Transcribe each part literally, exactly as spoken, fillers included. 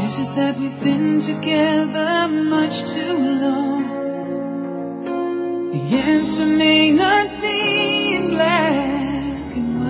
Is it that we've been together much too long? The answer may not be in black and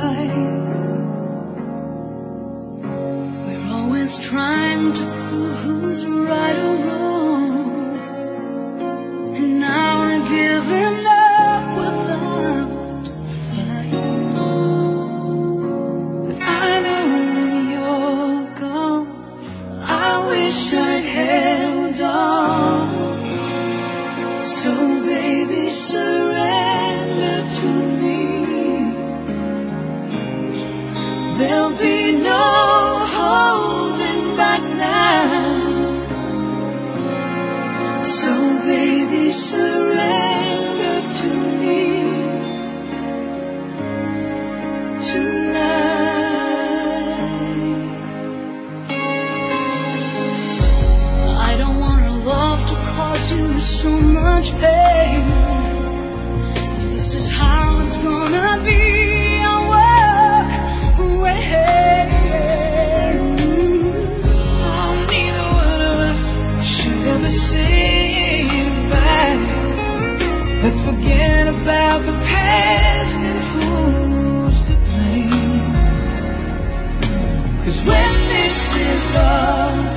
white. We're always trying to prove who's right or wrong, and now we're giving up without a fight. But I know when you're gone, I wish I'd held on. So baby, surrender to me. There'll be no holding back now. So baby, surrender to me tonight. I don't want our love to cause you so much pain. If this is how it's gonna be, I'll walk away. Oh, neither one of us should ever say goodbye. Let's forget about the past and who's to blame. 'Cause when this is all